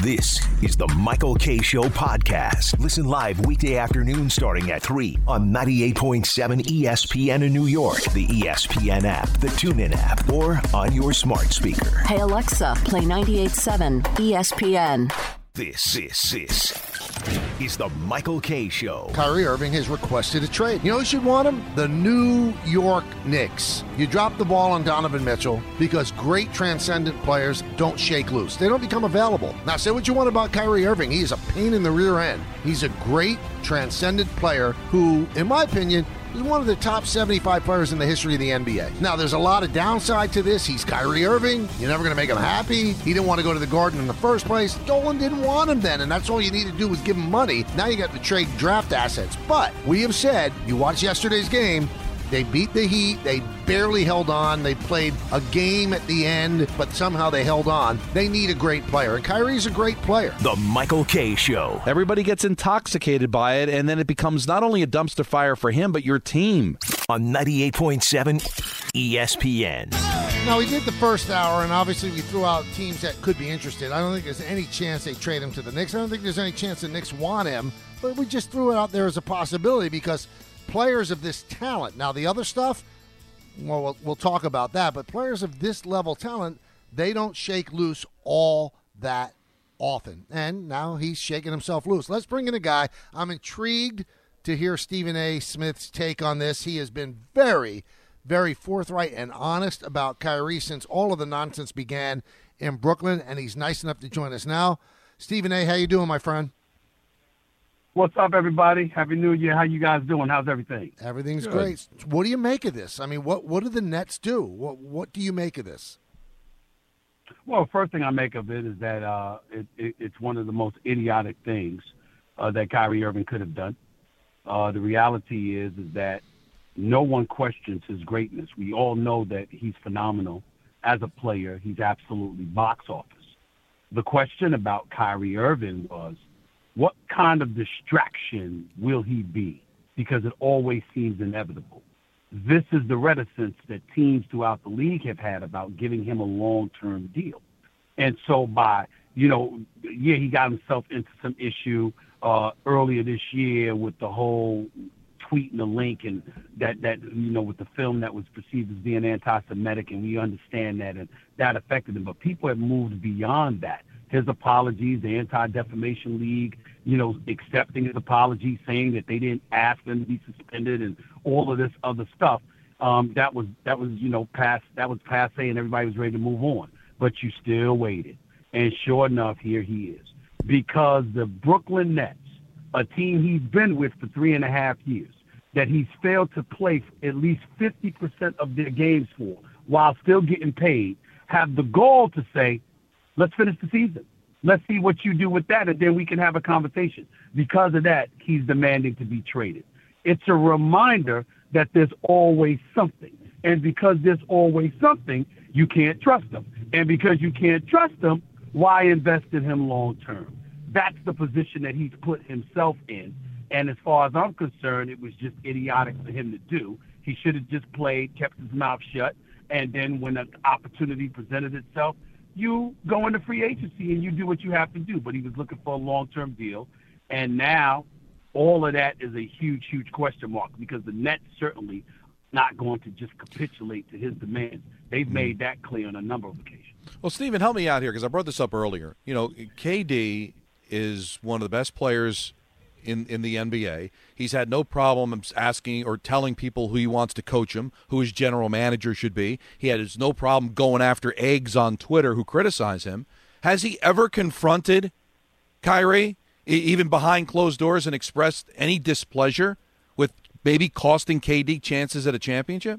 This is the Michael Kay Show podcast. Listen live weekday afternoon starting at 3 on 98.7 ESPN in New York, the ESPN app, the TuneIn app, or on your smart speaker. Hey Alexa, play 98.7 ESPN. This is the Michael Kay Show. Kyrie Irving has requested a trade. You know who should want him? The New York Knicks. You drop the ball on Donovan Mitchell because great transcendent players don't shake loose. They don't become available. Now, say what you want about Kyrie Irving. He is a pain in the rear end. He's a great transcendent player who, in my opinion, is one of the top 75 players in the history of the NBA. Now, there's a lot of downside to this. He's Kyrie Irving. You're never going to make him happy. He didn't want to go to the Garden in the first place. Dolan didn't want him then, and that's all you need to do was give him money. Now you got to trade draft assets. But we have said, you watch yesterday's game, they beat the Heat. They barely held on. They played a game at the end, but somehow they held on. They need a great player, and Kyrie's a great player. The Michael Kay Show. Everybody gets intoxicated by it, and then it becomes not only a dumpster fire for him, but your team. On 98.7 ESPN. Now, we did the first hour, and obviously we threw out teams that could be interested. I don't think there's any chance they trade him to the Knicks. I don't think there's any chance the Knicks want him, but we just threw it out there as a possibility because players of this talent. Now, the other stuff, well, we'll talk about that, but players of this level talent, they don't shake loose all that often. And now he's shaking himself loose. Let's bring in a guy. I'm intrigued to hear Stephen A. Smith's take on this. He has been very, very forthright and honest about Kyrie since all of the nonsense began in Brooklyn, and he's nice enough to join us now. Stephen A., how you doing, my friend? What's up, everybody? Happy New Year. How you guys doing? How's everything? Everything's great. What do you make of this? I mean, what do the Nets do? What do you make of this? Well, first thing I make of it is that it's one of the most idiotic things that Kyrie Irving could have done. The reality is that no one questions his greatness. We all know that he's phenomenal as a player. He's absolutely box office. The question about Kyrie Irving was, what kind of distraction will he be? Because it always seems inevitable. This is the reticence that teams throughout the league have had about giving him a long-term deal. And so he got himself into some issue earlier this year with the whole tweeting the link and that with the film that was perceived as being anti-Semitic, and we understand that, and that affected him. But people have moved beyond that. His apologies, the Anti-Defamation League, accepting his apology, saying that they didn't ask him to be suspended, and all of this other stuff. That was passe, and everybody was ready to move on. But you still waited, and sure enough, here he is. Because the Brooklyn Nets, a team he's been with for 3.5 years, that he's failed to play at least 50% of their games for, while still getting paid, have the goal to say, let's finish the season. Let's see what you do with that, and then we can have a conversation. Because of that, he's demanding to be traded. It's a reminder that there's always something. And because there's always something, you can't trust him. And because you can't trust him, why invest in him long term? That's the position that he's put himself in. And as far as I'm concerned, it was just idiotic for him to do. He should have just played, kept his mouth shut, and then when an opportunity presented itself, you go into free agency and you do what you have to do. But he was looking for a long-term deal. And now all of that is a huge, huge question mark because the Nets certainly not going to just capitulate to his demands. They've made that clear on a number of occasions. Well, Stephen, help me out here because I brought this up earlier. KD is one of the best players in the NBA. He's had no problem asking or telling people who he wants to coach him, who his general manager should be. He has no problem going after eggs on Twitter who criticize him. Has he ever confronted Kyrie, even behind closed doors, and expressed any displeasure with maybe costing KD chances at a championship?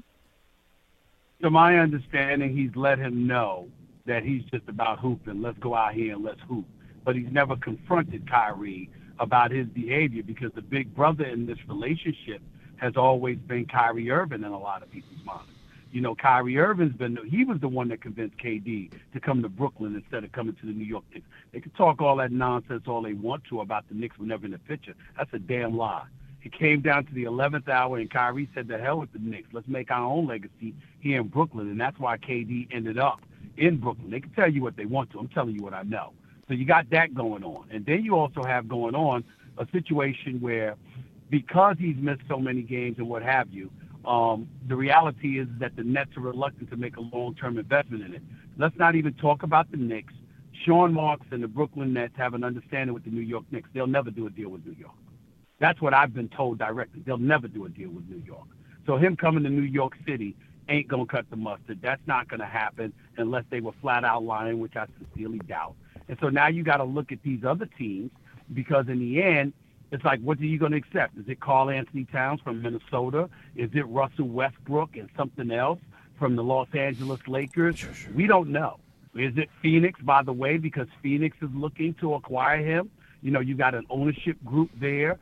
To my understanding, he's let him know that he's just about hooping. Let's go out here and let's hoop. But he's never confronted Kyrie about his behavior because the big brother in this relationship has always been Kyrie Irving in a lot of people's minds. Kyrie Irving's he was the one that convinced KD to come to Brooklyn instead of coming to the New York Knicks. They can talk all that nonsense all they want to about the Knicks were never in the picture. That's a damn lie. It came down to the 11th hour, and Kyrie said, the hell with the Knicks. Let's make our own legacy here in Brooklyn, and that's why KD ended up in Brooklyn. They can tell you what they want to. I'm telling you what I know. So you got that going on. And then you also have going on a situation where, because he's missed so many games and what have you, the reality is that the Nets are reluctant to make a long-term investment in it. Let's not even talk about the Knicks. Sean Marks and the Brooklyn Nets have an understanding with the New York Knicks. They'll never do a deal with New York. That's what I've been told directly. They'll never do a deal with New York. So him coming to New York City ain't going to cut the mustard. That's not going to happen unless they were flat out lying, which I sincerely doubt. And so now you got to look at these other teams, because in the end, it's like, what are you going to accept? Is it Karl Anthony Towns from Minnesota? Is it Russell Westbrook and something else from the Los Angeles Lakers? Sure. We don't know. Is it Phoenix, by the way, because Phoenix is looking to acquire him? You know, you got an ownership group there,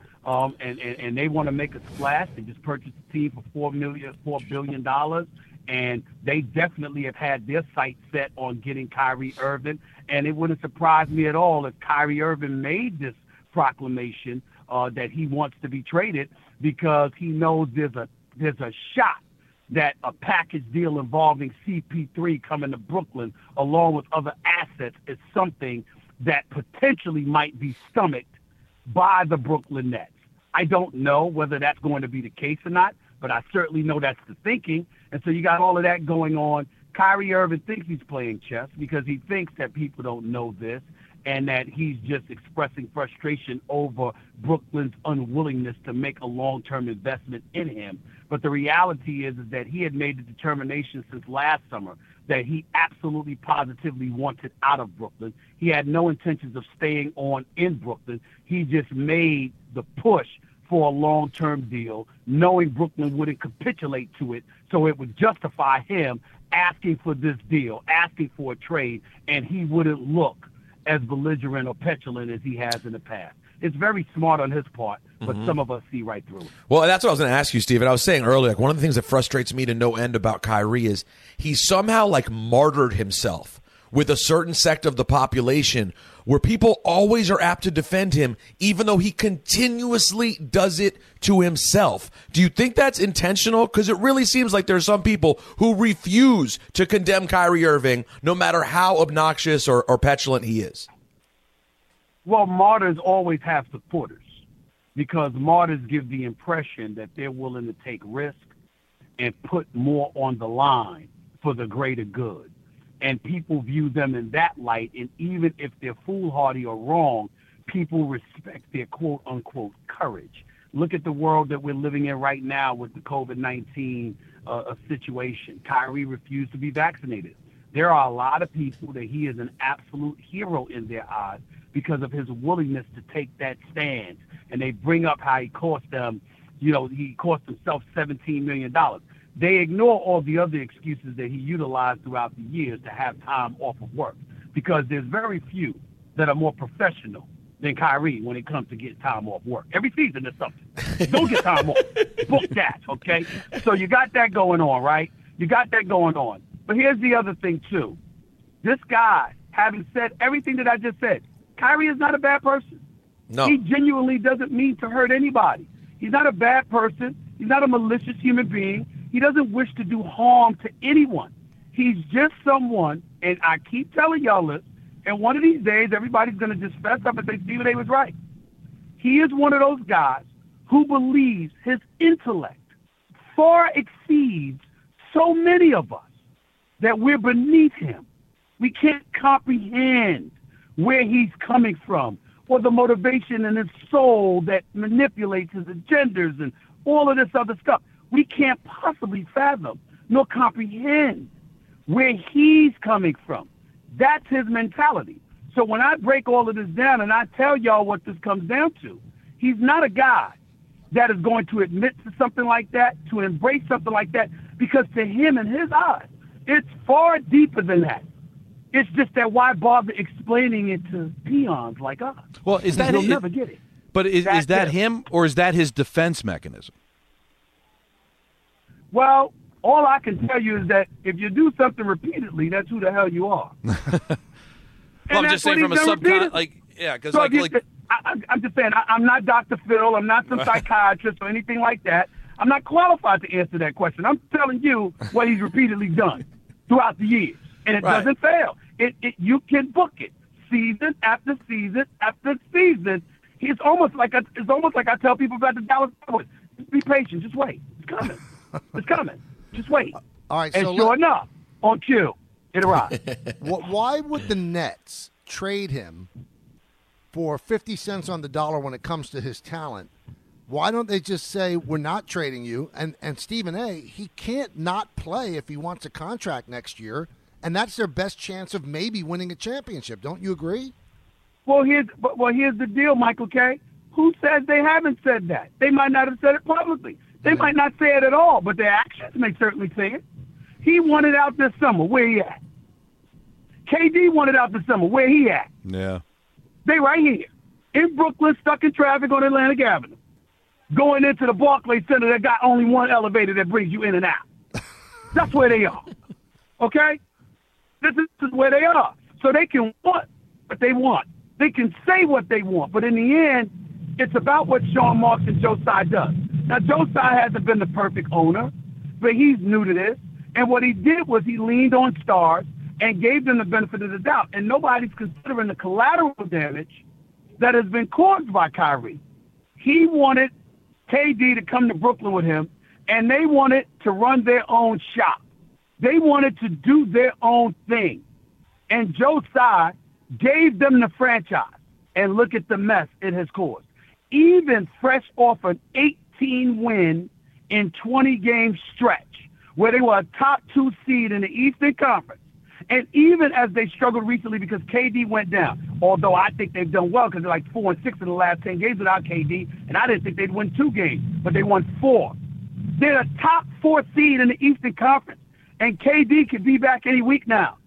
and they want to make a splash. They just purchased a team for $4 billion, and they definitely have had their sights set on getting Kyrie Irving. And it wouldn't surprise me at all if Kyrie Irving made this proclamation that he wants to be traded, because he knows there's a shot that a package deal involving CP3 coming to Brooklyn along with other assets is something that potentially might be stomached by the Brooklyn Nets. I don't know whether that's going to be the case or not, but I certainly know that's the thinking. And so you got all of that going on. Kyrie Irving thinks he's playing chess because he thinks that people don't know this, and that he's just expressing frustration over Brooklyn's unwillingness to make a long-term investment in him. But the reality is that he had made the determination since last summer that he absolutely positively wanted out of Brooklyn. He had no intentions of staying on in Brooklyn. He just made the push for a long-term deal, knowing Brooklyn wouldn't capitulate to it, so it would justify him asking for this deal, asking for a trade, and he wouldn't look as belligerent or petulant as he has in the past. It's very smart on his part, but some of us see right through it. Well, that's what I was going to ask you, Steven. I was saying earlier, like, one of the things that frustrates me to no end about Kyrie is he somehow like martyred himself with a certain sect of the population where people always are apt to defend him, even though he continuously does it to himself. Do you think that's intentional? Because it really seems like there are some people who refuse to condemn Kyrie Irving, no matter how obnoxious or petulant he is. Well, martyrs always have supporters, because martyrs give the impression that they're willing to take risk and put more on the line for the greater good. And people view them in that light, and even if they're foolhardy or wrong, people respect their quote-unquote courage. Look at the world that we're living in right now with the COVID-19 situation. Kyrie refused to be vaccinated. There are a lot of people that he is an absolute hero in their eyes because of his willingness to take that stand. And they bring up how he cost them, he cost himself $17 million. They ignore all the other excuses that he utilized throughout the years to have time off of work, because there's very few that are more professional than Kyrie when it comes to getting time off work. Every season there's something. Don't get time off. Book that, okay? So you got that going on, right? You got that going on. But here's the other thing, too. This guy, having said everything that I just said, Kyrie is not a bad person. No. He genuinely doesn't mean to hurt anybody. He's not a bad person. He's not a malicious human being. He doesn't wish to do harm to anyone. He's just someone, and I keep telling y'all this, and one of these days everybody's going to just fess up and say Stephen A was right. He is one of those guys who believes his intellect far exceeds so many of us that we're beneath him. We can't comprehend where he's coming from, or the motivation in his soul that manipulates his agendas and all of this other stuff. We can't possibly fathom nor comprehend where he's coming from. That's his mentality. So when I break all of this down and I tell y'all what this comes down to, he's not a guy that is going to admit to something like that, to embrace something like that, because to him, in his eyes, it's far deeper than that. It's just that why bother explaining it to peons like us? Well, is that you'll never get it. But is that him, or is that his defense mechanism? Well, all I can tell you is that if you do something repeatedly, that's who the hell you are. Well, I'm just saying from a subconscious, because so I'm just saying, I'm not Dr. Phil, I'm not some psychiatrist or anything like that. I'm not qualified to answer that question. I'm telling you what he's repeatedly done throughout the years, and it doesn't fail. You can book it. season after season after season. It's almost like I tell people about the Dallas Cowboys. Just be patient. Just wait. It's coming. It's coming. Just wait. All right. And So sure enough, on cue, it arrived. why would the Nets trade him for 50 cents on the dollar when it comes to his talent? Why don't they just say, we're not trading you? And Stephen A., he can't not play if he wants a contract next year, and that's their best chance of maybe winning a championship. Don't you agree? Well, here's the deal, Michael K. Who says they haven't said that? They might not have said it publicly. They might not say it at all, but their actions may certainly say it. He wanted out this summer. Where he at? KD wanted out this summer. Where he at? Yeah. They right here in Brooklyn, stuck in traffic on Atlantic Avenue, going into the Barclays Center that got only one elevator that brings you in and out. That's where they are. Okay? This is where they are. So they can want what they want. They can say what they want. But in the end, it's about what Sean Marks and Joe Tsai does. Now, Joe Tsai hasn't been the perfect owner, but he's new to this. And what he did was he leaned on stars and gave them the benefit of the doubt. And nobody's considering the collateral damage that has been caused by Kyrie. He wanted KD to come to Brooklyn with him, and they wanted to run their own shop. They wanted to do their own thing. And Joe Tsai gave them the franchise. And look at the mess it has caused. Even fresh off an 18-win in 20-game stretch, where they were a top 2 seed in the Eastern Conference, and even as they struggled recently because KD went down, although I think they've done well because they're like 4-6 in the last 10 games without KD, and I didn't think they'd win 2 games, but they won 4. They're a top 4 seed in the Eastern Conference, and KD could be back any week now.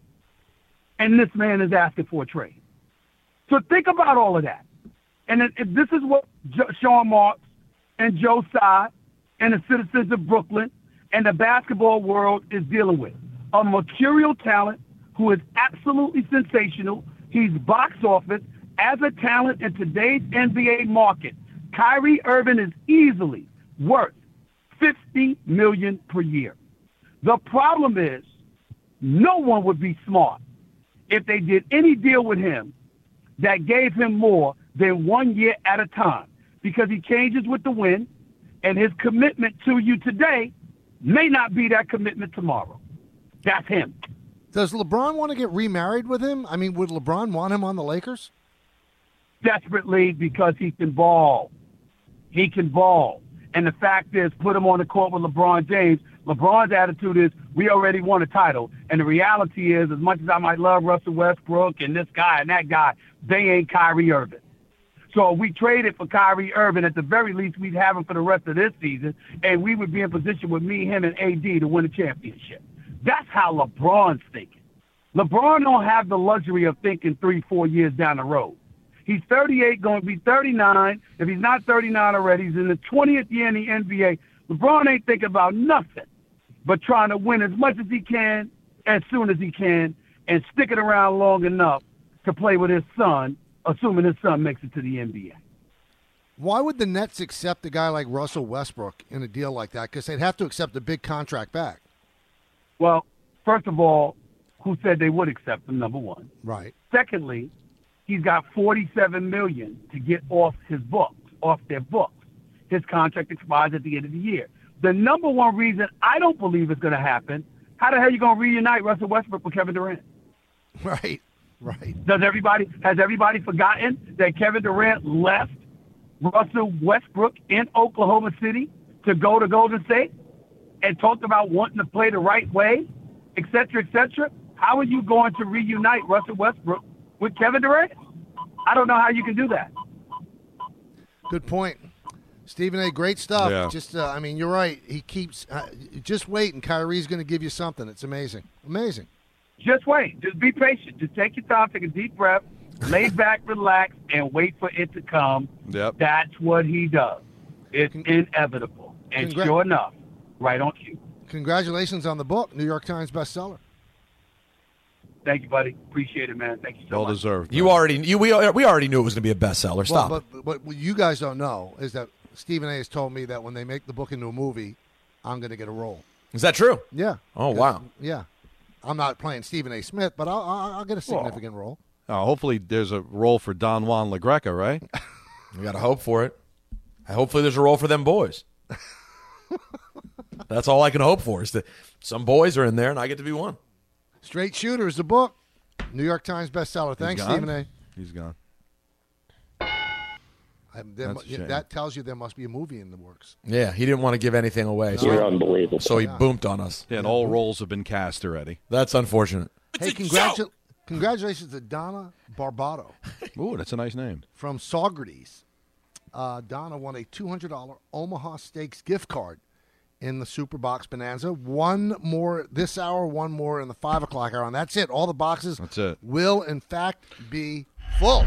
And this man is asking for a trade. So think about all of that. And if this is what Sean Marks and Joe Tsai and the citizens of Brooklyn and the basketball world is dealing with. A mercurial talent who is absolutely sensational. He's box office. As a talent in today's NBA market, Kyrie Irving is easily worth $50 million per year. The problem is no one would be smart if they did any deal with him that gave him more than 1 year at a time, because he changes with the wind, and his commitment to you today may not be that commitment tomorrow. That's him. Does LeBron want to get remarried with him? I mean, would LeBron want him on the Lakers? Desperately, because he can ball. He can ball. And the fact is, put him on the court with LeBron James. LeBron's attitude is, we already won a title. And the reality is, as much as I might love Russell Westbrook and this guy and that guy, they ain't Kyrie Irving. So if we traded for Kyrie Irving, at the very least, we'd have him for the rest of this season, and we would be in position with me, him, and AD to win a championship. That's how LeBron's thinking. LeBron don't have the luxury of thinking 3-4 years down the road. He's 38, going to be 39. If he's not 39 already, he's in the 20th year in the NBA. LeBron ain't thinking about nothing but trying to win as much as he can, as soon as he can, and sticking around long enough to play with his son, assuming his son makes it to the NBA. Why would the Nets accept a guy like Russell Westbrook in a deal like that? Because they'd have to accept a big contract back. Well, first of all, who said they would accept him, number one. Right. Secondly, he's got $47 million to get off his books, off their books. His contract expires at the end of the year. The number one reason I don't believe it's going to happen, how the hell are you going to reunite Russell Westbrook with Kevin Durant? Right. Has everybody forgotten that Kevin Durant left Russell Westbrook in Oklahoma City to go to Golden State and talked about wanting to play the right way, et cetera, et cetera? How are you going to reunite Russell Westbrook with Kevin Durant? I don't know how you can do that. Good point. Stephen A., great stuff. Yeah. Just, you're right. He keeps just wait, and Kyrie's going to give you something. It's amazing. Amazing. Just wait. Just be patient. Just take your time, take a deep breath, lay back, relax, and wait for it to come. Yep. That's what he does. It's inevitable. And sure enough, right on cue. Congratulations on the book, New York Times bestseller. Thank you, buddy. Appreciate it, man. Thank you so much. Well deserved. We already knew it was going to be a bestseller. Stop. Well, but what you guys don't know is that Stephen A. has told me that when they make the book into a movie, I'm going to get a role. Is that true? Yeah. Oh, wow. Yeah. I'm not playing Stephen A. Smith, but I'll get a significant role. Hopefully there's a role for Don Juan LaGreca, right? We got to hope for it. Hopefully there's a role for them boys. That's all I can hope for is that some boys are in there and I get to be one. Straight Shooter is the book. New York Times bestseller. Thanks, Stephen A. He's gone. That tells you there must be a movie in the works. Yeah, he didn't want to give anything away. You're unbelievable. So he boomed on us. Yeah, and all roles have been cast already. That's unfortunate. Hey, congratulations to Donna Barbato. Ooh, that's a nice name. From Saugerties. Donna won a $200 Omaha Steaks gift card in the Superbox Bonanza. One more this hour, one more in the 5 o'clock hour. And that's it. All the boxes will, in fact, be full.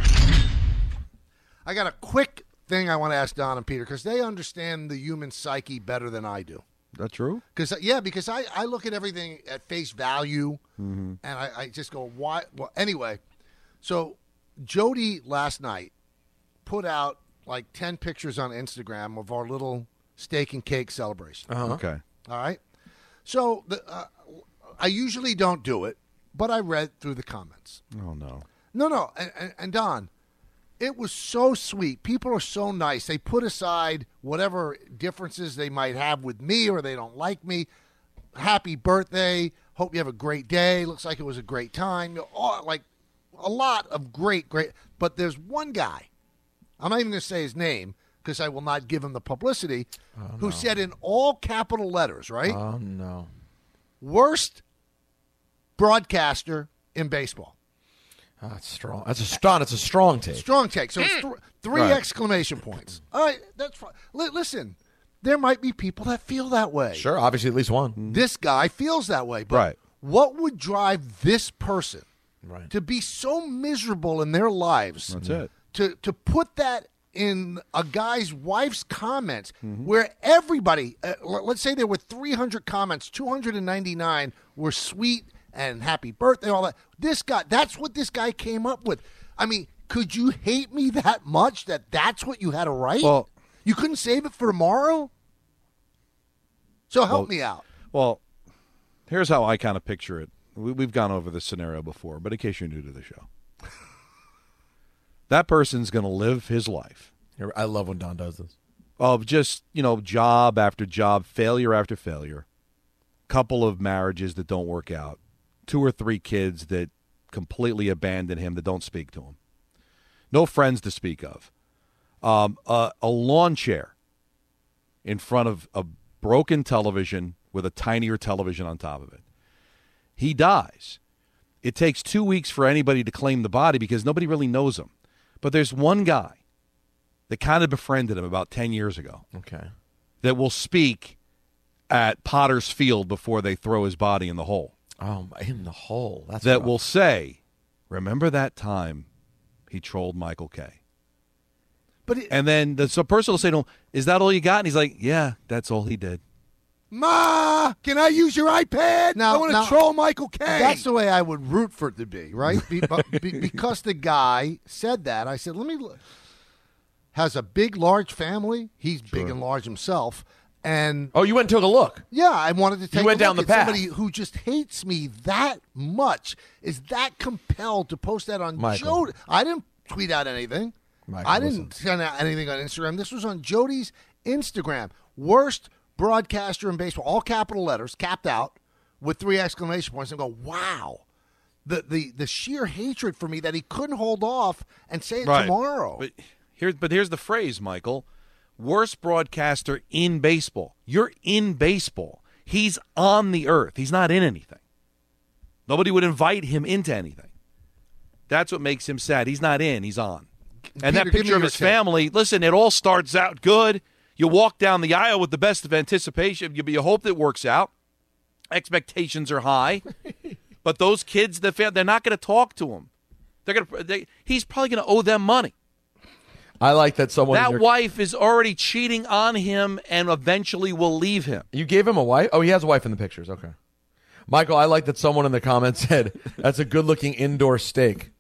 I got a quick thing I want to ask Don and Peter because they understand the human psyche better than I do. That true? Because I look at everything at face value, and I just go, why? Well, anyway, so Jody last night put out like 10 pictures on Instagram of our little steak and cake celebration. Okay. All right? So I usually don't do it, but I read through the comments. Oh, no. No. And Don, it was so sweet. People are so nice. They put aside whatever differences they might have with me or they don't like me. Happy birthday. Hope you have a great day. Looks like it was a great time. Like a lot of great. But there's one guy, I'm not even going to say his name because I will not give him the publicity, who said in all capital letters, right? Oh, no. Worst broadcaster in baseball. That's strong. It's a strong take. Strong take. So it's three exclamation points. All right, that's fine. Listen, there might be people that feel that way. Sure, obviously at least one. This guy feels that way. But what would drive this person to be so miserable in their lives? That's it. To put that in a guy's wife's comments where everybody, let's say there were 300 comments, 299 were sweet and happy birthday, all that. This guy, that's what this guy came up with. I mean, could you hate me that much that that's what you had to write? Well, you couldn't save it for tomorrow? So help me out. Well, here's how I kind of picture it. We've gone over this scenario before, but in case you're new to the show. That person's going to live his life. I love when Don does this. Of just, job after job, failure after failure, couple of marriages that don't work out, 2 or 3 kids that completely abandon him, that don't speak to him, no friends to speak of, a lawn chair in front of a broken television with a tinier television on top of it. He dies. It takes 2 weeks for anybody to claim the body because nobody really knows him. But there's one guy that kind of befriended him about 10 years ago. Okay. That will speak at Potter's Field before they throw his body in the hole. Oh, in the hole. That's that rough. Will say, remember that time he trolled Michael Kay? And then the person will say to him, is that all you got? And he's like, yeah, that's all he did. Ma, can I use your iPad? I want to troll Michael Kay. That's the way I would root for it to be, right? Because the guy said that, I said, let me look. Has a big, large family. He's big and large himself. And you went and took a look. Yeah, I wanted to take a look down the at path. somebody who just hates me that much, is that compelled to post that on Jody. I didn't tweet out anything. I didn't send out anything on Instagram. This was on Jody's Instagram. Worst broadcaster in baseball, all capital letters, capped out with 3 exclamation points, and go, wow. The sheer hatred for me that he couldn't hold off and say it tomorrow. But here's the phrase, Michael. Worst broadcaster in baseball. You're in baseball. He's on the earth. He's not in anything. Nobody would invite him into anything. That's what makes him sad. He's not in. He's on. And Peter, that picture of his family, listen, it all starts out good. You walk down the aisle with the best of anticipation. You hope that works out. Expectations are high. But those kids, they're not going to talk to him. He's probably going to owe them money. I like that someone. That wife is already cheating on him and eventually will leave him. You gave him a wife? Oh, he has a wife in the pictures. Okay. Michael, I like that someone in the comments said, that's a good-looking indoor steak.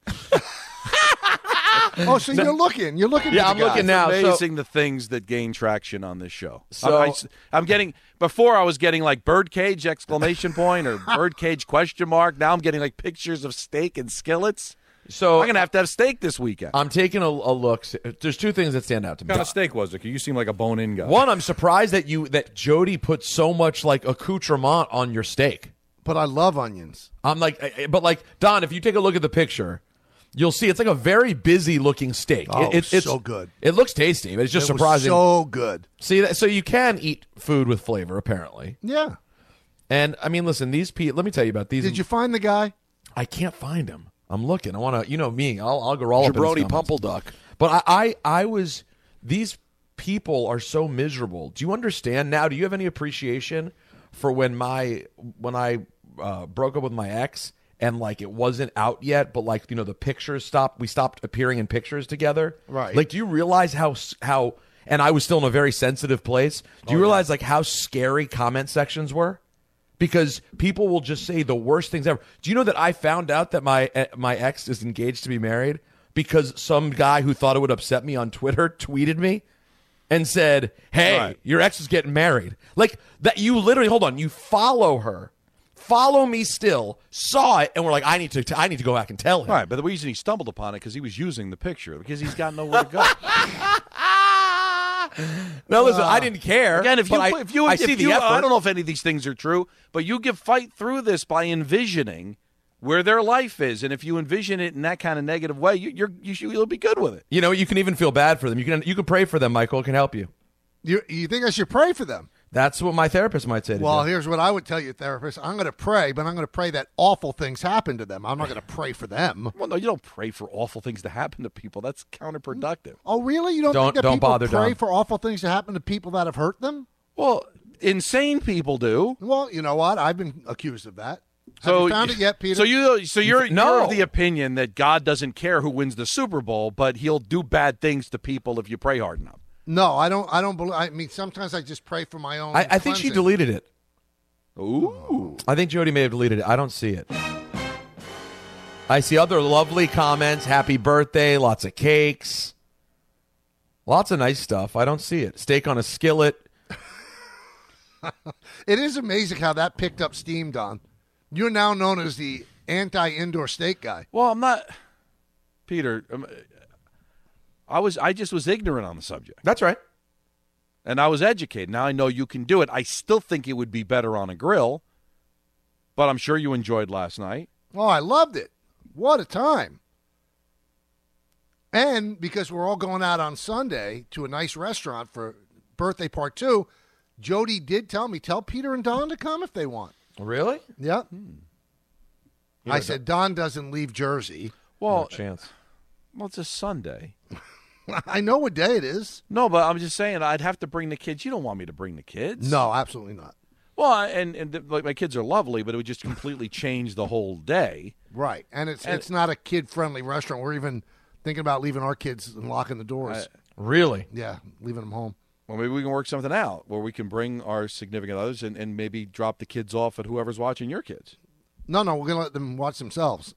Oh, so you're looking. You're looking. Yeah, I'm looking now. It's amazing the things that gain traction on this show. So I'm getting. Before I was getting like birdcage exclamation point or birdcage question mark. Now I'm getting like pictures of steak and skillets. So I'm going to have steak this weekend. I'm taking a look. There's two things that stand out to me. What kind of steak was it? You seem like a bone-in guy. One, I'm surprised that Jody put so much like accoutrement on your steak. But I love onions. I'm like, but like Don, if you take a look at the picture, you'll see it's like a very busy looking steak. Oh, it's so good. It looks tasty, but it's just It was surprising. so good. See that? So you can eat food with flavor, apparently. Yeah. And I mean, listen, these people. Let me tell you about these. Did you find the guy? I can't find him. I'm looking. I want to. You know me. I'll go all up in his Jabroni comments. Pumpleduck. But I was. These people are so miserable. Do you understand now? Do you have any appreciation for when I broke up with my ex and like it wasn't out yet, but like the pictures stopped. We stopped appearing in pictures together. Right. Like, do you realize how? And I was still in a very sensitive place. Do you realize like how scary comment sections were? Because people will just say the worst things ever. Do you know that I found out that my ex is engaged to be married because some guy who thought it would upset me on Twitter tweeted me and said, "Hey, your ex is getting married." Like that. You literally hold on. You follow her, follow me still. Saw it and we're like, I need to go back and tell him. Right, but the reason he stumbled upon it because he was using the picture because he's got nowhere to go. No, listen, I didn't care. Again, I see the effort. I don't know if any of these things are true, but you can fight through this by envisioning where their life is, and if you envision it in that kind of negative way, you'll be good with it. You know, you can even feel bad for them. You can pray for them. Michael, it can help you. You think I should pray for them? That's what my therapist might say to Well, do. here's what I would tell you, therapist. I'm going to pray, but I'm going to pray that awful things happen to them. I'm not going to pray for them. Well, no, you don't pray for awful things to happen to people. That's counterproductive. Oh, really? You don't think that don't people bother, pray Don. for awful things to happen to people that have hurt them? Well, insane people do. Well, you know what? I've been accused of that. Have you found it yet, Peter? So you're No. of the opinion that God doesn't care who wins the Super Bowl, but He'll do bad things to people if you pray hard enough. No, I don't believe. I mean, sometimes I just pray for my own. I think she cleansing. deleted it. Ooh. I think Jody may have deleted it. I don't see it. I see other lovely comments. Happy birthday. Lots of cakes. Lots of nice stuff. I don't see it. Steak on a skillet. It is amazing how that picked up steam, Don. You're now known as the anti-indoor steak guy. Well, I'm not, Peter. I just was ignorant on the subject, That's right. and I was educated. Now I know you can do it. I still think it would be better on a grill, but I'm sure you enjoyed last night. Oh, I loved it. What a time. And because we're all going out on Sunday to a nice restaurant for birthday part 2, Jody did tell me, tell Peter and Don to come if they want. Really? Yep. I said, Don doesn't leave Jersey. Well, No chance. well, it's a Sunday. I know what day it is. No, but I'm just saying I'd have to bring the kids. You don't want me to bring the kids. No, absolutely not. Well, like my kids are lovely, but it would just completely change the whole day. Right. And it's not a kid-friendly restaurant. We're even thinking about leaving our kids and locking the doors. Really? Yeah, leaving them home. Well, maybe we can work something out where we can bring our significant others and maybe drop the kids off at whoever's watching your kids. No, we're going to let them watch themselves.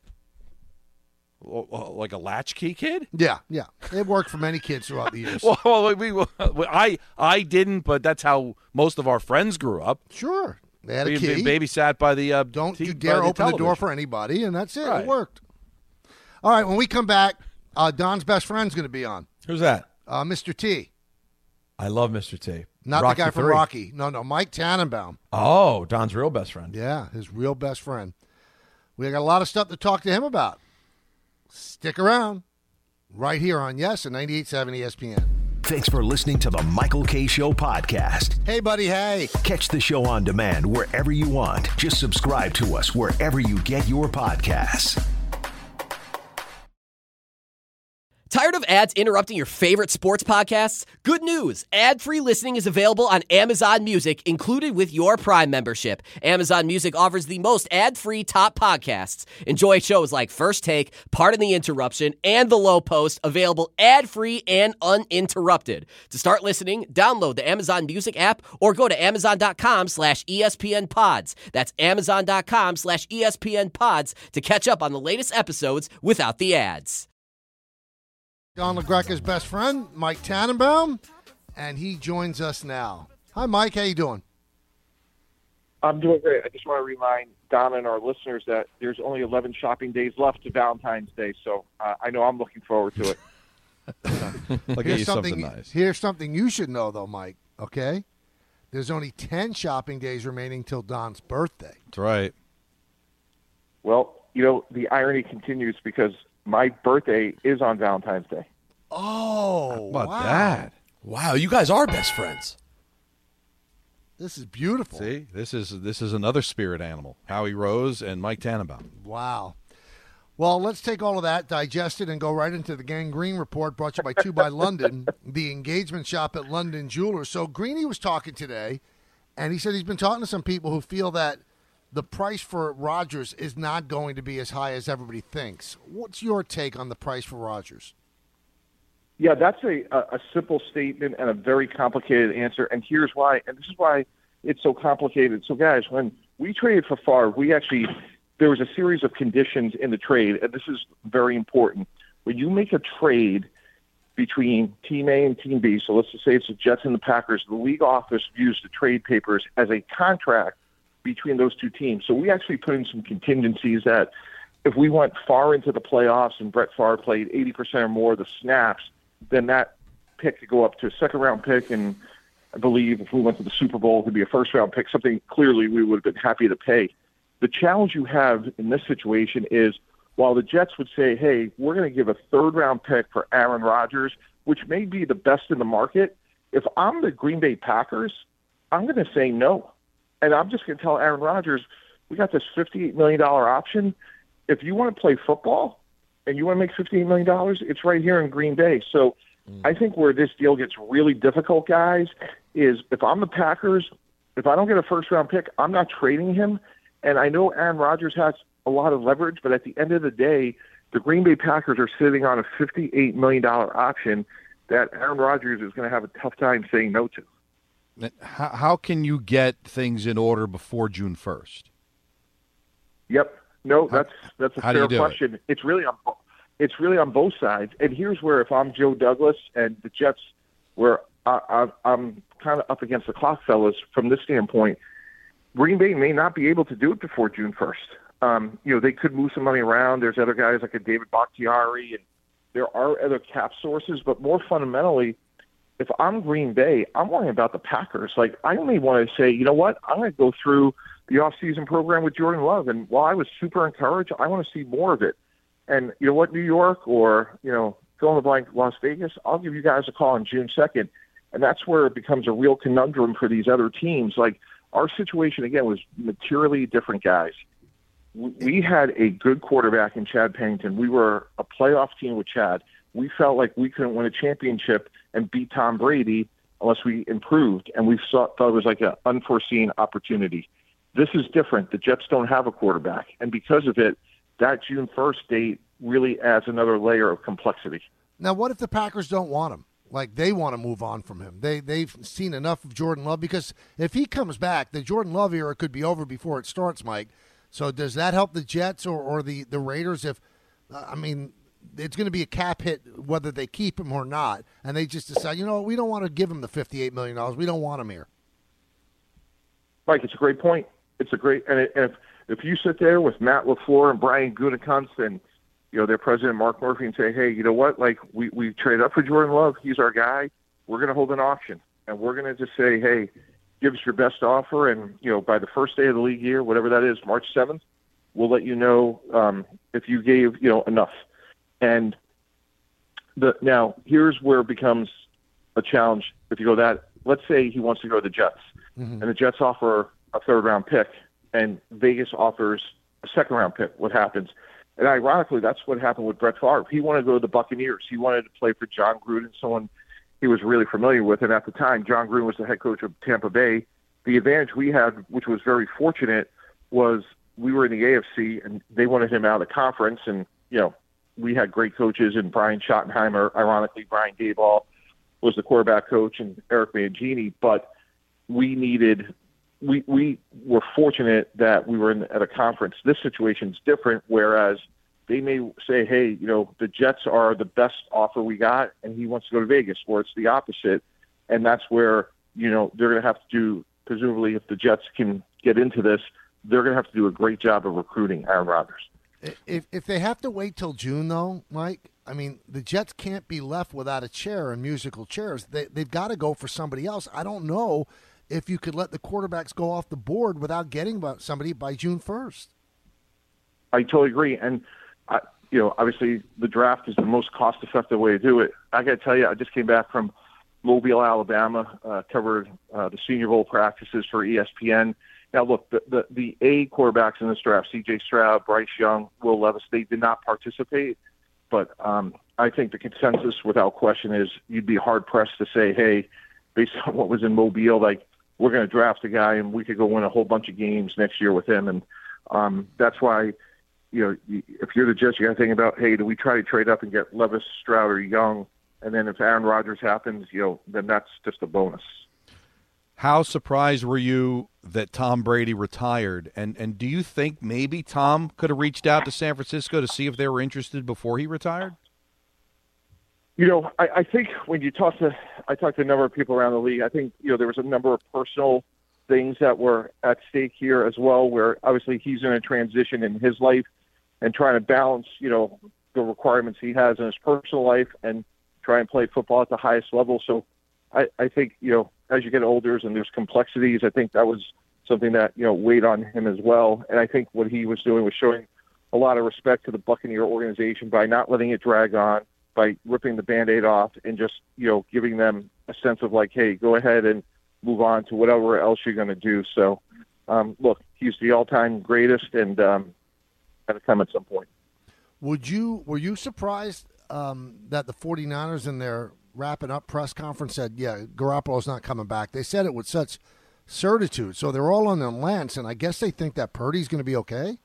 Like a latchkey kid? Yeah. It worked for many kids throughout the years. Well, I didn't, but that's how most of our friends grew up. Sure. They had a Being key. babysat by the Don't you dare open the door for anybody, and that's it. Right. It worked. All right, when we come back, Don's best friend's going to be on. Who's that? Mr. T. I love Mr. T. Not Rocky the guy from 3. Rocky. No, Mike Tannenbaum. Oh, Don's real best friend. Yeah, his real best friend. We got a lot of stuff to talk to him about. Stick around. Right here on Yes and 98.7 ESPN. Thanks for listening to the Michael K. Show podcast. Hey, buddy, hey. Catch the show on demand wherever you want. Just subscribe to us wherever you get your podcasts. Tired of ads interrupting your favorite sports podcasts? Good news! Ad-free listening is available on Amazon Music, included with your Prime membership. Amazon Music offers the most ad-free top podcasts. Enjoy shows like First Take, Pardon the Interruption, and The Low Post, available ad-free and uninterrupted. To start listening, download the Amazon Music app or go to amazon.com/ESPN Pods. That's amazon.com/ESPN Pods to catch up on the latest episodes without the ads. Don LaGreca's best friend, Mike Tannenbaum, and he joins us now. Hi, Mike. How you doing? I'm doing great. I just want to remind Donna and our listeners that there's only 11 shopping days left to Valentine's Day, so I know I'm looking forward to it. I'll get you something nice. Here's something you should know, though, Mike, okay? There's only 10 shopping days remaining till Don's birthday. That's right. Well, the irony continues because my birthday is on Valentine's Day. Oh, How about wow. that? Wow, you guys are best friends. This is beautiful. See, this is another spirit animal. Howie Rose and Mike Tannenbaum. Wow. Well, let's take all of that, digest it, and go right into the Gang Green Report brought to you by 2 by London, the engagement shop at London Jewelers. So Greeny was talking today, and he said he's been talking to some people who feel that the price for Rodgers is not going to be as high as everybody thinks. What's your take on the price for Rodgers? Yeah, that's a simple statement and a very complicated answer, and here's why. And this is why it's so complicated. So, guys, when we traded for Favre, there was a series of conditions in the trade, and this is very important. When you make a trade between Team A and Team B, so let's just say it's the Jets and the Packers, the league office views the trade papers as a contract between those two teams. So we actually put in some contingencies that if we went far into the playoffs and Brett Favre played 80% or more of the snaps, then that pick could go up to a second-round pick, and I believe if we went to the Super Bowl, it could be a first-round pick, something clearly we would have been happy to pay. The challenge you have in this situation is while the Jets would say, hey, we're going to give a third-round pick for Aaron Rodgers, which may be the best in the market, if I'm the Green Bay Packers, I'm going to say no. And I'm just going to tell Aaron Rodgers, we got this $58 million option. If you want to play football and you want to make $58 million, it's right here in Green Bay. So I think where this deal gets really difficult, guys, is if I'm the Packers, if I don't get a first-round pick, I'm not trading him. And I know Aaron Rodgers has a lot of leverage, but at the end of the day, the Green Bay Packers are sitting on a $58 million option that Aaron Rodgers is going to have a tough time saying no to. How can you get things in order before June 1st? Yep. No, that's a fair question. It's really on both sides. And here's where if I'm Joe Douglas and the Jets, where I'm kind of up against the clock, fellas, from this standpoint, Green Bay may not be able to do it before June 1st. They could move some money around. There's other guys like a David Bakhtiari, and there are other cap sources. But more fundamentally, if I'm Green Bay, I'm worrying about the Packers. Like, I only want to say, you know what, I'm going to go through the offseason program with Jordan Love. And while I was super encouraged, I want to see more of it. And you know what, New York or, fill in the blank, Las Vegas, I'll give you guys a call on June 2nd. And that's where it becomes a real conundrum for these other teams. Like, our situation, again, was materially different, guys. We had a good quarterback in Chad Pennington. We were a playoff team with Chad. We felt like we couldn't win a championship and beat Tom Brady unless we improved, and we thought it was like an unforeseen opportunity. This is different. The Jets don't have a quarterback, and because of it, that June 1st date really adds another layer of complexity. Now, what if the Packers don't want him? Like, they want to move on from him. They've seen enough of Jordan Love, because if he comes back, the Jordan Love era could be over before it starts, Mike. So does that help the Jets or the Raiders if, it's going to be a cap hit whether they keep him or not, and they just decide, we don't want to give him the $58 million. We don't want him here. Mike, it's a great point. It's a great – and if you sit there with Matt LaFleur and Brian Gutekunst and, their president Mark Murphy and say, hey, you know what, like we traded up for Jordan Love. He's our guy. We're going to hold an auction, and we're going to just say, hey, give us your best offer, and, by the first day of the league year, whatever that is, March 7th, we'll let you know if you gave, enough. And now here's where it becomes a challenge. If you go that, let's say he wants to go to the Jets, and the Jets offer a third-round pick, and Vegas offers a second-round pick. What happens? And ironically, that's what happened with Brett Favre. He wanted to go to the Buccaneers. He wanted to play for John Gruden, someone he was really familiar with. And at the time, John Gruden was the head coach of Tampa Bay. The advantage we had, which was very fortunate, was we were in the AFC, and they wanted him out of the conference. And, we had great coaches, and Brian Schottenheimer, ironically, Brian Daboll was the quarterback coach, and Eric Mangini. But we were fortunate that we were at a conference. This situation's different, whereas they may say, hey, the Jets are the best offer we got, and he wants to go to Vegas, or it's the opposite. And that's where, they're going to have to do presumably if the Jets can get into this, they're going to have to do a great job of recruiting Aaron Rodgers. If they have to wait till June, though, Mike, I mean, the Jets can't be left without a chair and musical chairs. They've got to go for somebody else. I don't know if you could let the quarterbacks go off the board without getting somebody by June 1st. I totally agree. And, obviously the draft is the most cost-effective way to do it. I got to tell you, I just came back from Mobile, Alabama, covered the Senior Bowl practices for ESPN. Now, look, the A quarterbacks in this draft, C.J. Stroud, Bryce Young, Will Levis, they did not participate. But I think the consensus, without question, is you'd be hard-pressed to say, hey, based on what was in Mobile, like, we're going to draft a guy and we could go win a whole bunch of games next year with him. And that's why, if you're the Jets, you got to think about, hey, do we try to trade up and get Levis, Stroud, or Young? And then if Aaron Rodgers happens, then that's just a bonus. How surprised were you that Tom Brady retired? And do you think maybe Tom could have reached out to San Francisco to see if they were interested before he retired? I think when I talked to a number of people around the league, I think, there was a number of personal things that were at stake here as well, where obviously he's in a transition in his life and trying to balance, the requirements he has in his personal life and try and play football at the highest level. So I think, as you get older and there's complexities, I think that was something that, weighed on him as well. And I think what he was doing was showing a lot of respect to the Buccaneer organization by not letting it drag on, by ripping the Band-Aid off and just, giving them a sense of like, hey, go ahead and move on to whatever else you're going to do. So, look, he's the all-time greatest and got to come at some point. Were you surprised that the 49ers in their wrapping up press conference said, yeah, Garoppolo's not coming back? They said it with such certitude. So they're all on their lance, and I guess they think that Purdy's going to be okay?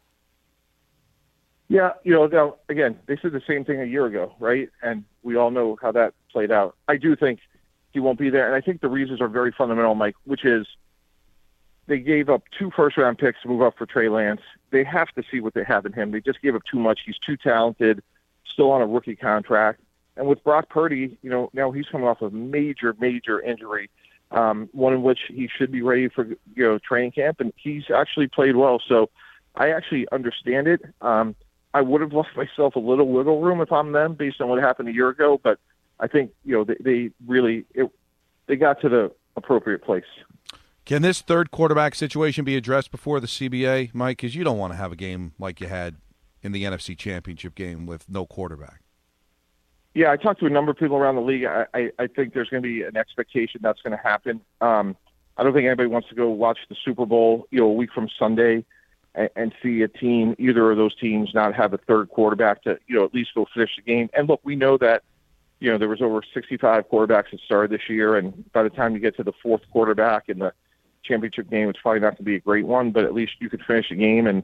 Yeah, now, again, they said the same thing a year ago, right? And we all know how that played out. I do think he won't be there, and I think the reasons are very fundamental, Mike, which is they gave up 2 first-round picks to move up for Trey Lance. They have to see what they have in him. They just gave up too much. He's too talented, still on a rookie contract. And with Brock Purdy, now he's coming off a major, major injury, one in which he should be ready for, training camp, and he's actually played well. So I actually understand it. I would have left myself a little wiggle room if I'm them based on what happened a year ago, but I think, they really they got to the appropriate place. Can this third quarterback situation be addressed before the CBA, Mike? Because you don't want to have a game like you had in the NFC Championship game with no quarterback. Yeah, I talked to a number of people around the league. I think there's going to be an expectation that's going to happen. I don't think anybody wants to go watch the Super Bowl, a week from Sunday and see a team, either of those teams, not have a third quarterback to, at least go finish the game. And look, we know that, there was over 65 quarterbacks that started this year, and by the time you get to the fourth quarterback in the championship game, it's probably not going to be a great one, but at least you could finish the game. And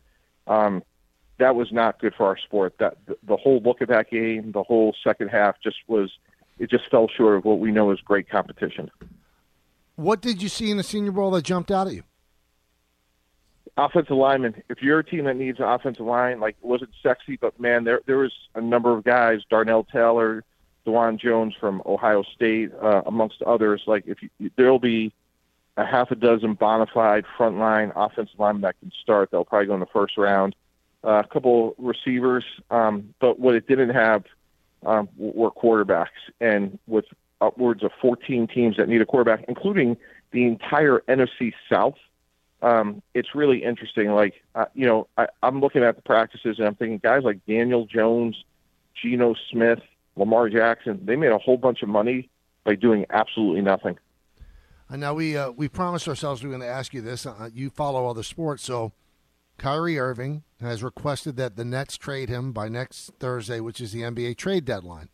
that was not good for our sport. That the whole look at that game, the whole second half just fell short of what we know is great competition. What did you see in the Senior Bowl that jumped out at you? Offensive linemen. If you're a team that needs an offensive line, like, it wasn't sexy, but man, there was a number of guys, Darnell Taylor, DeJuan Jones from Ohio State, amongst others. Like, there'll be a half a dozen bona fide frontline offensive linemen that can start. They'll probably go in the first round. A couple receivers, but what it didn't have were quarterbacks. And with upwards of 14 teams that need a quarterback, including the entire NFC South, it's really interesting. Like, I'm looking at the practices and I'm thinking guys like Daniel Jones, Geno Smith, Lamar Jackson, they made a whole bunch of money by doing absolutely nothing. And now we promised ourselves we were going to ask you this. You follow other sports, so Kyrie Irving has requested that the Nets trade him by next Thursday, which is the NBA trade deadline.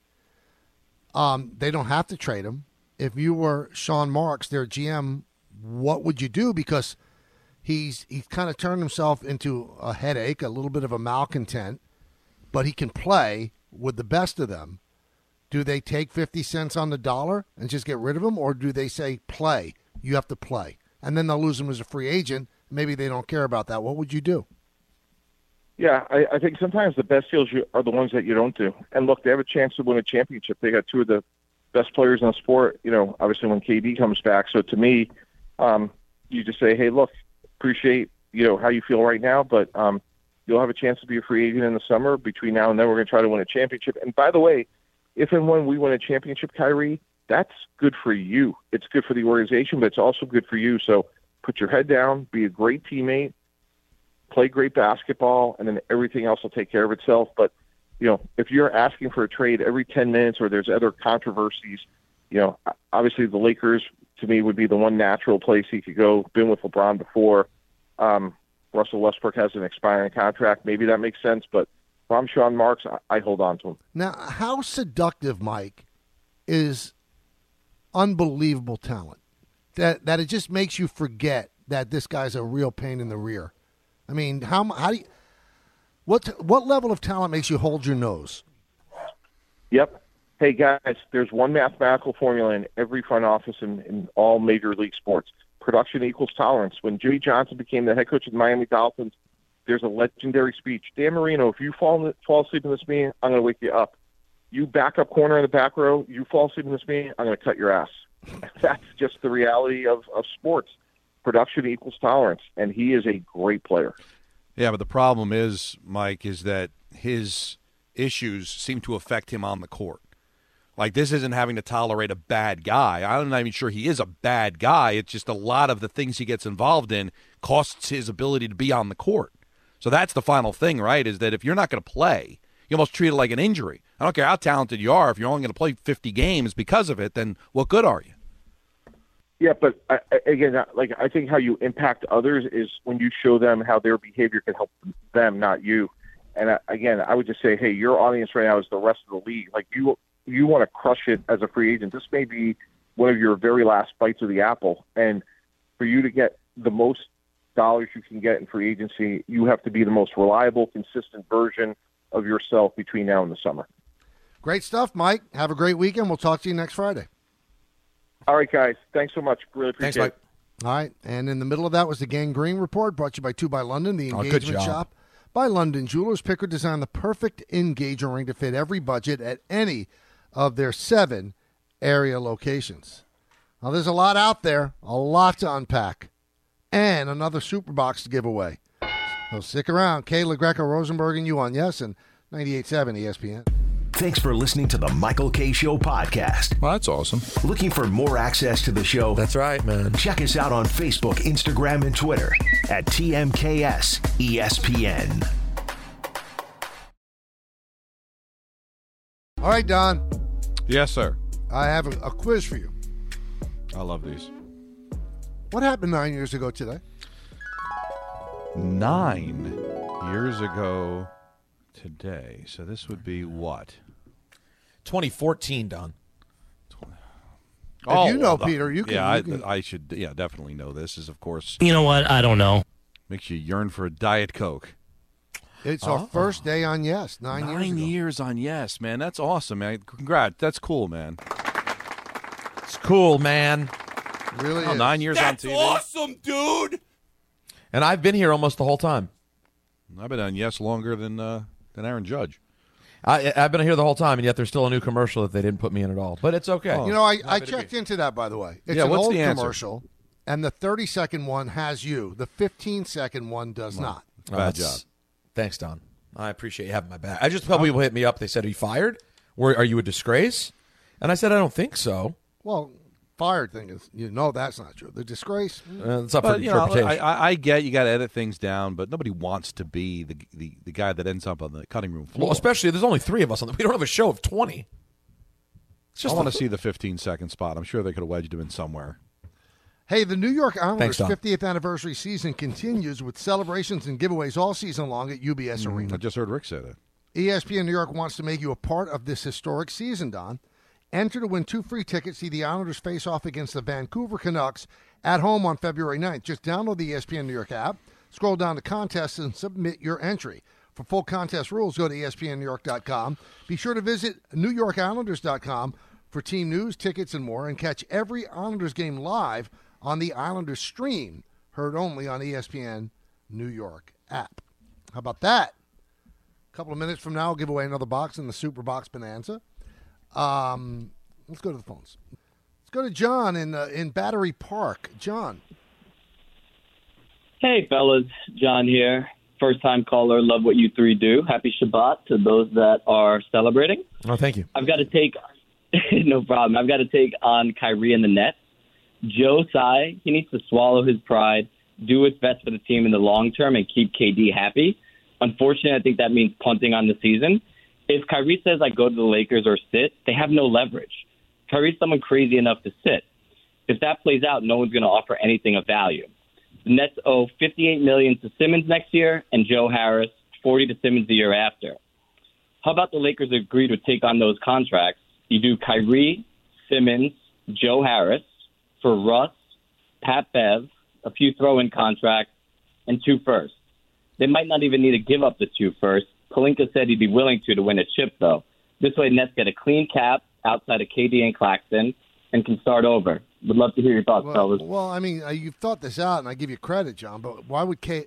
They don't have to trade him. If you were Sean Marks, their GM, what would you do? Because he's kind of turned himself into a headache, a little bit of a malcontent, but he can play with the best of them. Do they take 50 cents on the dollar and just get rid of him, or do they say, play, you have to play? And then they'll lose him as a free agent. Maybe they don't care about that. What would you do? Yeah, I think sometimes the best deals are the ones that you don't do. And look, they have a chance to win a championship. They got 2 of the best players in the sport, obviously when KD comes back. So to me, you just say, hey, look, appreciate how you feel right now, but you'll have a chance to be a free agent in the summer. Between now and then, we're going to try to win a championship. And by the way, if and when we win a championship, Kyrie, that's good for you. It's good for the organization, but it's also good for you. So put your head down, be a great teammate, play great basketball, and then everything else will take care of itself. But, if you're asking for a trade every 10 minutes or there's other controversies, obviously the Lakers, to me, would be the one natural place he could go. Been with LeBron before. Russell Westbrook has an expiring contract. Maybe that makes sense, but if I'm Sean Marks, I hold on to him. Now, how seductive, Mike, is unbelievable talent that it just makes you forget that this guy's a real pain in the rear. I mean, how do you, what level of talent makes you hold your nose? Yep. Hey, guys, there's one mathematical formula in every front office in all major league sports. Production equals tolerance. When Jimmy Johnson became the head coach of the Miami Dolphins, there's a legendary speech. Dan Marino, if you fall asleep in this meeting, I'm going to wake you up. You backup corner in the back row, you fall asleep in this meeting, I'm going to cut your ass. That's just the reality of sports. Production equals tolerance, and he is a great player. Yeah, but the problem is, Mike, is that his issues seem to affect him on the court. Like, this isn't having to tolerate a bad guy. I'm not even sure he is a bad guy. It's just a lot of the things he gets involved in costs his ability to be on the court. So that's the final thing, right, is that if you're not going to play, you almost treat it like an injury. I don't care how talented you are. If you're only going to play 50 games because of it, then what good are you? Yeah, but again, I think how you impact others is when you show them how their behavior can help them, not you. And again, I would just say, hey, your audience right now is the rest of the league. Like, you want to crush it as a free agent. This may be one of your very last bites of the apple. And for you to get the most dollars you can get in free agency, you have to be the most reliable, consistent version of yourself between now and the summer. Great stuff, Mike. Have a great weekend. We'll talk to you next Friday. All right, guys. Thanks so much. Really appreciate it. All right. And in the middle of that was the Gang Green Report, brought to you by 2 by London, the engagement shop by London Jewelers. Picker designed the perfect engagement ring to fit every budget at any of their 7 area locations. Now, there's a lot out there, a lot to unpack, and another super box to give away. So stick around. Kayla Greco, Rosenberg, and you on Yes and 98.7 ESPN. Thanks for listening to the Michael K. Show podcast. Well, that's awesome. Looking for more access to the show? That's right, man. Check us out on Facebook, Instagram, and Twitter at TMKS ESPN. All right, Don. Yes, sir. I have a quiz for you. I love these. What happened 9 years ago today? 9 years ago today. So this would be what? 2014, Don. If you know, Peter, you can. Yeah, I should definitely know this. Is, of course. You know what? I don't know. Makes you yearn for a Diet Coke. It's our first day on Yes, 9 years ago. 9 years on Yes, man. That's awesome, man. Congrats. That's cool, man. It's cool, man. It really is. 9 years on TV. That's awesome, dude. And I've been here almost the whole time. I've been on Yes longer than Aaron Judge. I've been here the whole time, and yet there's still a new commercial that they didn't put me in at all. But it's okay. You know, I checked into that, by the way. It's an what's old the answer? commercial, and the 30-second one has you. The 15-second one does not. Bad job. Thanks, Don. I appreciate you having my back. I just tell people hit me up. They said, "Are you fired? Are you a disgrace?" And I said, "I don't think so." Well, fired thing is, that's not true. The disgrace. It's up for interpretation. I get you got to edit things down, but nobody wants to be the guy that ends up on the cutting room floor. Well, especially there's only 3 of us on we don't have a show of 20. I want to see the 15-second spot. I'm sure they could have wedged him in somewhere. Hey, the New York Islanders' Thanks, 50th anniversary season continues with celebrations and giveaways all season long at UBS Arena. I just heard Rick say that. ESPN New York wants to make you a part of this historic season, Don. Enter to win 2 free tickets. See the Islanders face off against the Vancouver Canucks at home on February 9th. Just download the ESPN New York app, scroll down to contests, and submit your entry. For full contest rules, go to ESPNNewYork.com. Be sure to visit NewYorkIslanders.com for team news, tickets, and more, and catch every Islanders game live on the Islanders stream, heard only on ESPN New York app. How about that? A couple of minutes from now, I'll give away another box in the Super Box Bonanza. Let's go to the phones. Let's go to John in Battery Park. John. Hey, fellas. John here. First-time caller. Love what you three do. Happy Shabbat to those that are celebrating. Oh, thank you. I've got to take no problem. I've got to take on Kyrie and the Nets. Joe Tsai, he needs to swallow his pride, do what's best for the team in the long term, and keep KD happy. Unfortunately, I think that means punting on the season. If Kyrie says, I go to the Lakers or sit, they have no leverage. Kyrie's someone crazy enough to sit. If that plays out, no one's going to offer anything of value. The Nets owe $58 million to Simmons next year and Joe Harris, $40 to Simmons the year after. How about the Lakers agree to take on those contracts? You do Kyrie, Simmons, Joe Harris for Russ, Pat Bev, a few throw-in contracts, and 2 firsts. They might not even need to give up the 2 firsts. Pelinka said he'd be willing to win a chip, though. This way, Nets get a clean cap outside of KD and Claxton and can start over. Would love to hear your thoughts, fellas. Well, I mean, you've thought this out, and I give you credit, John. But why would KD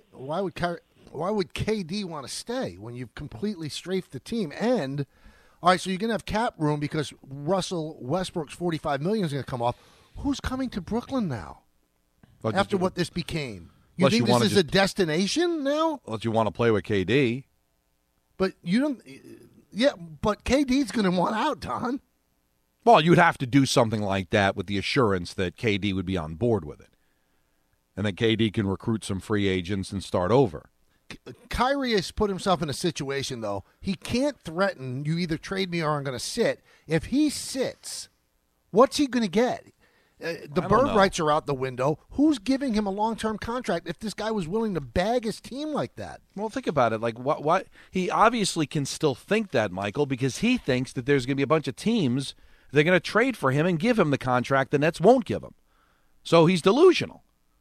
want to stay when you've completely strafed the team? And all right, so you're going to have cap room because Russell Westbrook's $45 million is going to come off. Who's coming to Brooklyn now? After what this became, you think this is a destination now? Unless you want to play with KD, but you don't. Yeah, but KD's going to want out, Don. Well, you'd have to do something like that with the assurance that KD would be on board with it. And that KD can recruit some free agents and start over. Kyrie has put himself in a situation, though. He can't threaten, you either trade me or I'm going to sit. If he sits, what's he going to get? The bird rights are out the window. Who's giving him a long-term contract if this guy was willing to bag his team like that? Well, think about it. Like, what? He obviously can still think that, Michael, because he thinks that there's going to be a bunch of teams they're going to trade for him and give him the contract the Nets won't give him. So he's delusional.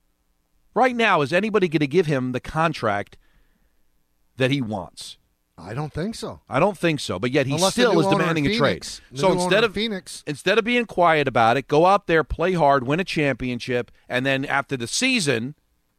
Right now, is anybody going to give him the contract that he wants? I don't think so. I don't think so, but yet he still is demanding a trade. So instead of being quiet about it, go out there, play hard, win a championship, and then after the season,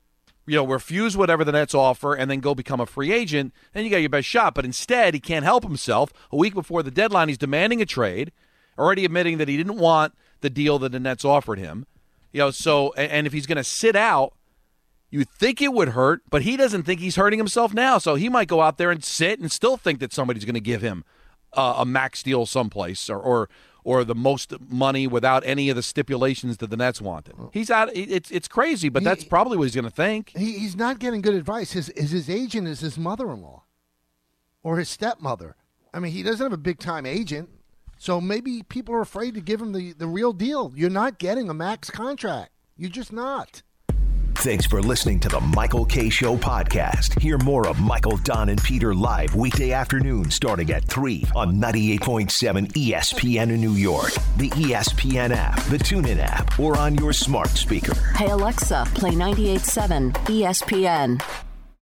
refuse whatever the Nets offer and then go become a free agent, then you got your best shot. But instead, he can't help himself. A week before the deadline, he's demanding a trade, already admitting that he didn't want the deal that the Nets offered him. So and if he's going to sit out, you think it would hurt, but he doesn't think he's hurting himself now. So he might go out there and sit and still think that somebody's going to give him a max deal someplace or the most money without any of the stipulations that the Nets wanted. He's out. It's crazy, but that's probably what he's going to think. He's not getting good advice. His agent is his mother-in-law or his stepmother. I mean, he doesn't have a big-time agent. So maybe people are afraid to give him the real deal. You're not getting a max contract. You're just not. Thanks for listening to the Michael K. Show podcast. Hear more of Michael, Don, and Peter live weekday afternoon starting at 3 on 98.7 ESPN in New York, the ESPN app, the TuneIn app, or on your smart speaker. Hey, Alexa, play 98.7 ESPN.